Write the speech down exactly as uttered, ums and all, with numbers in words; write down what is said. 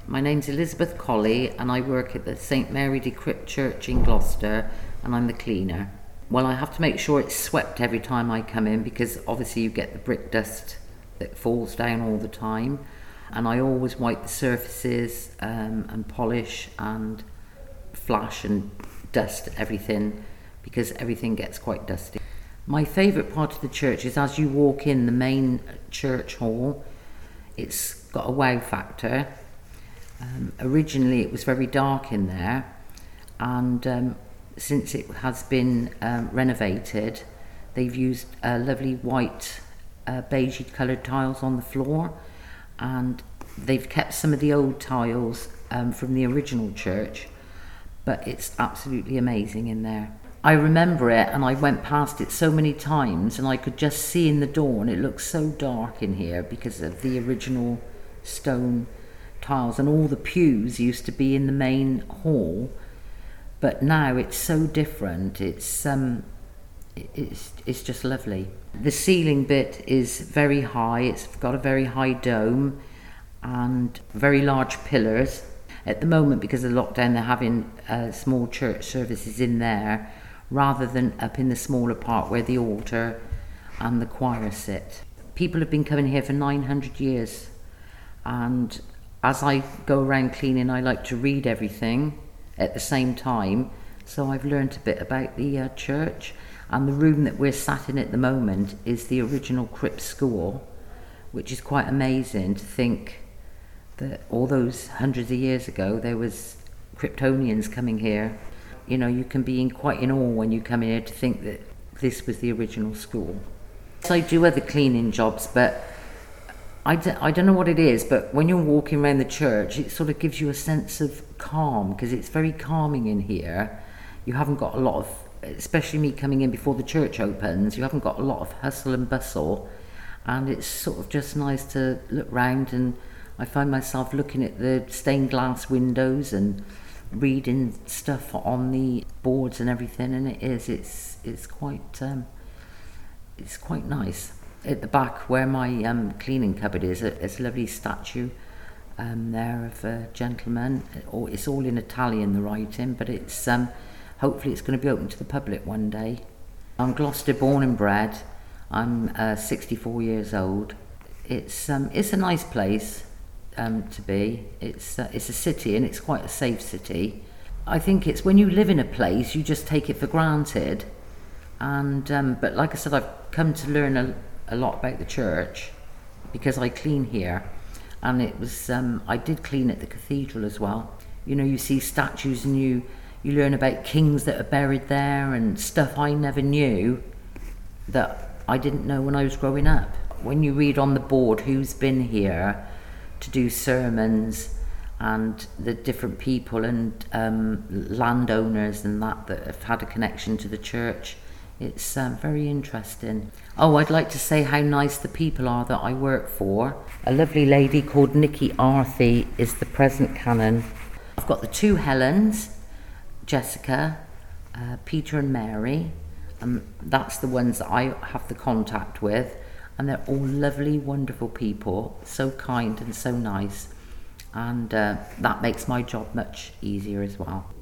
My name's Elizabeth Colley and I work at the St Mary de Crypt Church in Gloucester and I'm the cleaner. Well, I have to make sure it's swept every time I come in because obviously you get the brick dust that falls down all the time, and I always wipe the surfaces um, and polish and flash and dust everything because everything gets quite dusty. My favourite part of the church is as you walk in the main church hall. It's got a wow factor. Um, originally it was very dark in there, and um, since it has been um, renovated, they've used uh, lovely white uh, beige coloured tiles on the floor, and they've kept some of the old tiles um, from the original church, but it's absolutely amazing in there. I remember it and I went past it so many times and I could just see in the door, and it looks so dark in here because of the original stone tiles, and all the pews used to be in the main hall, but now it's so different. It's um it's it's just lovely. The ceiling bit is very high. It's got a very high dome and very large pillars. At the moment, because of the lockdown, they're having uh, small church services in there rather than up in the smaller part where the altar and the choir sit. People have been coming here for nine hundred years, and as I go around cleaning, I like to read everything at the same time, so I've learnt a bit about the uh, church. And the room that we're sat in at the moment is the original crypt school, which is quite amazing to think that all those hundreds of years ago there was Kryptonians coming here. You know, you can be in quite in awe when you come in here to think that this was the original school. So I do other cleaning jobs, but I, d- I don't know what it is, but when you're walking around the church, it sort of gives you a sense of calm, because it's very calming in here. You haven't got a lot of, especially me coming in before the church opens, you haven't got a lot of hustle and bustle, and it's sort of just nice to look round, and I find myself looking at the stained glass windows and reading stuff on the boards and everything, and it is, it's it's quite um, it's quite nice. At the back where my um, cleaning cupboard is, there's a lovely statue um, there of a gentleman. It's all in Italian, the writing, but it's um, hopefully it's going to be open to the public one day. I'm Gloucester born and bred. I'm uh, sixty-four years old. It's um, it's a nice place um, to be. It's uh, it's a city, and it's quite a safe city. I think it's when you live in a place, you just take it for granted. And um, but like I said, I've come to learn a, a lot about the church because I clean here, and it was um, I did clean at the cathedral as well. You know, you see statues and you you learn about kings that are buried there and stuff I never knew that I didn't know when I was growing up. When you read on the board who's been here to do sermons and the different people and um, landowners and that that have had a connection to the church, it's um, very interesting. Oh, I'd like to say how nice the people are that I work for. A lovely lady called Nikki Arthy is the present canon. I've got the two Helens, Jessica, uh, Peter and Mary, and that's the ones that I have the contact with, and they're all lovely, wonderful people, so kind and so nice, and uh, that makes my job much easier as well.